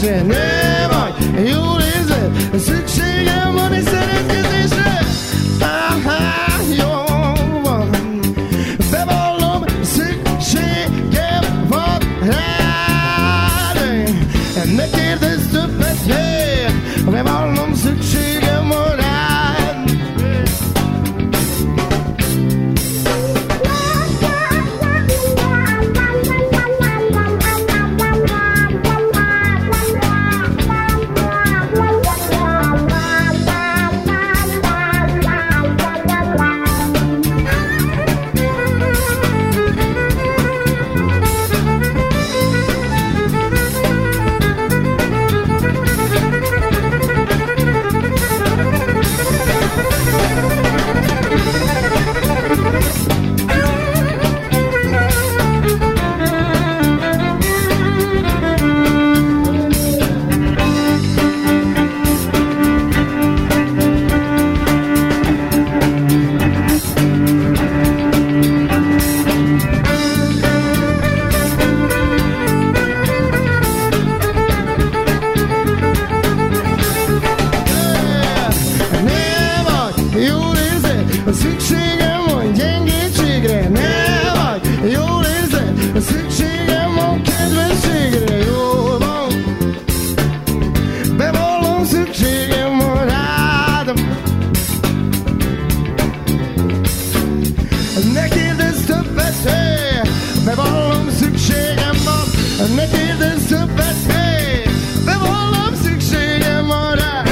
kérdésre, ne vagy, jól érzed, szükségem van egy szeretkezésre. Jó van, bevallom, szükségem van rád. Ne kérdezz többet, bevallom, szükségem van rád. Szükségem van gyengétségre, ne vagy, jól érzed, szükségem van kedvességre, jól van, bevallom, szükségem van rád. Ne kérdezz többet, bevallom, szükségem van, ne kérdezz többet, bevallom, szükségem van rád.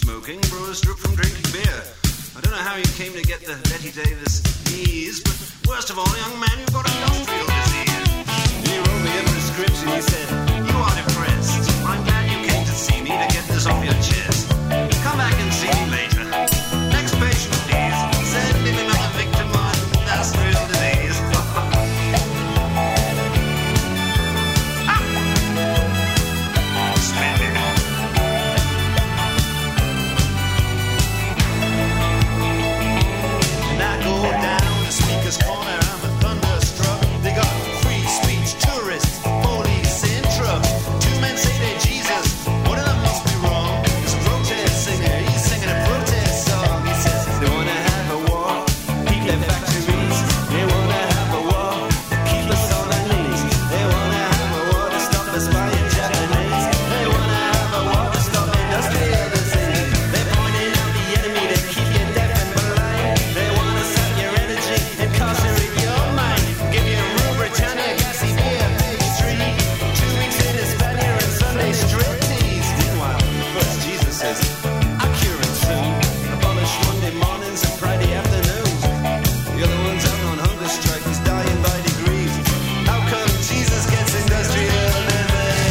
smoking, Brewers Droop from drinking beer. I don't know how you came to get the Betty Davis knees, but worst of all, young man, you've got industrial disease. And he wrote me a prescription, he said, you are depressed. I'm glad you came to see me to get this off your chest. Come back and see me later. Next patient, please. Said maybe another victim of industrial disease. Splendid. And I go down the speaker's corner, I'm a thunderstruck. They got free speech, tourists, police in trucks. Two men say they're Jesus, one of them must be wrong. There's a protest singer, he's singing a protest song. He says they wanna have a war, keep their factories. They wanna have a war, keep us on our knees. They wanna have a war to stop us buying Japanese. They wanna have a war to stop industrial disease. They're pointing out the enemy to keep you deaf and blind. They wanna suck your energy, incarcerate your mind. Give you a Rule Britannia, gassy beer, pastry. 2 weeks in Hispania and Sunday strip tease. Meanwhile, first Jesus says, I'll cure it soon. Abolish Monday mornings and Friday afternoons. The other one's out on hunger strike, he's dying by degrees. How come Jesus gets industrial living?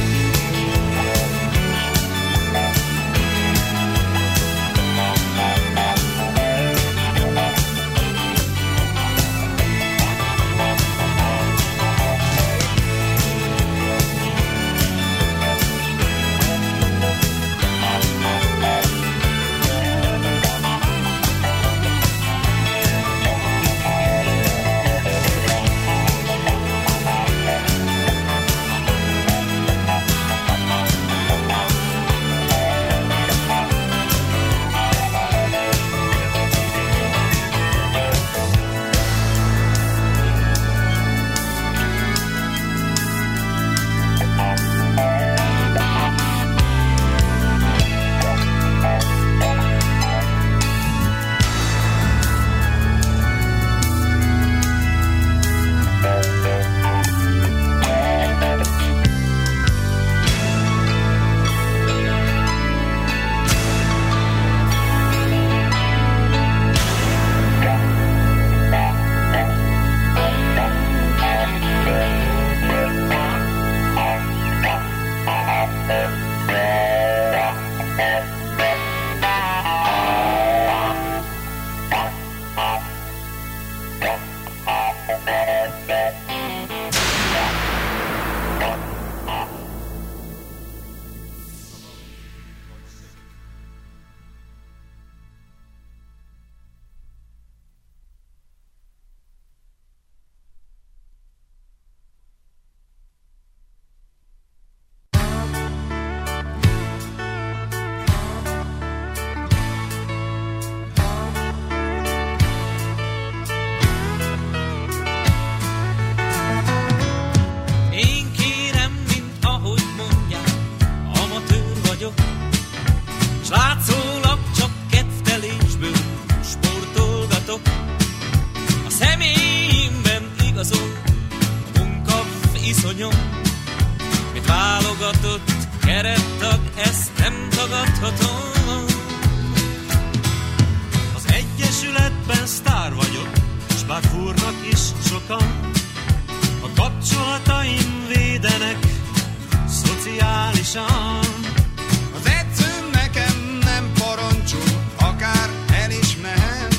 Az edzőm nekem nem parancsol, akár el is mehet.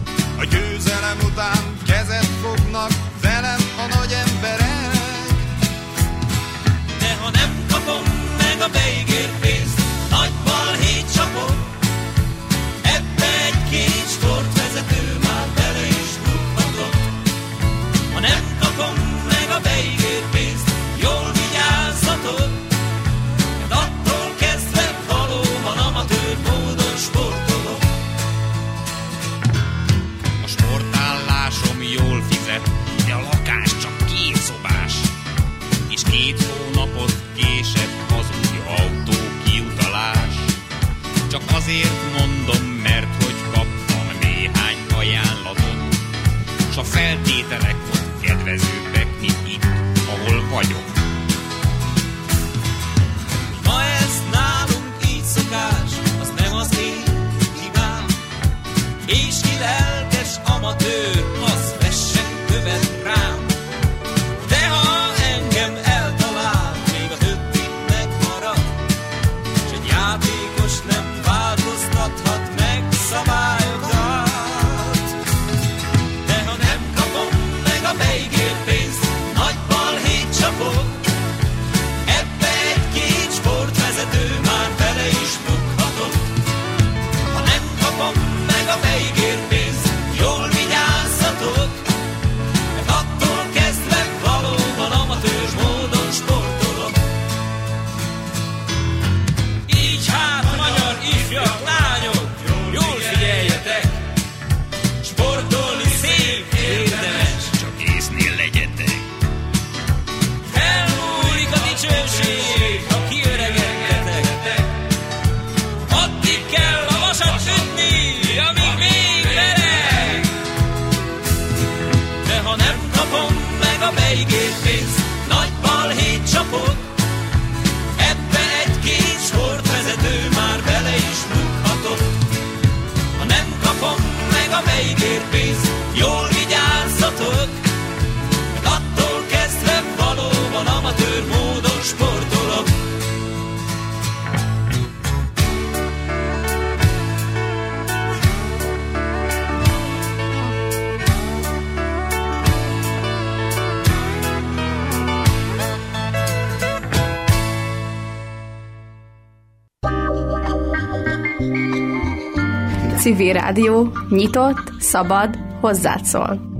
A győzelem után kezet fognak velem a nagy emberek. De ha nem kapom meg a beígért nagy balhét csapok, ebbe egy-két sportvezető már bele is rúghatott. Ha nem kapom meg a beígért pénzt, jól vigyázzatok, mert attól kezdve valóban amatőr módon sportolok. A sportállásom jól fizet, de a lakás csak 2 szobás. És 2 hónapot késett az új autó kiutalás. Csak azért mondom, mert hogy kaptam néhány ajánlatot, s a feltételek ott kedvezőbbek, mint itt, ahol vagyok. Ma ez nálunk így szokás, az nem az beigér pénz, nagy balhét csapott. Ebbe egy-két sportvezető már bele is bukhatott. Ha nem kapom meg a beigér pénzt, jól vigyázzatok, mert attól kezdve valóban amatőr módon sportolok. Civil Rádió, nyitott, szabad, hozzád szól.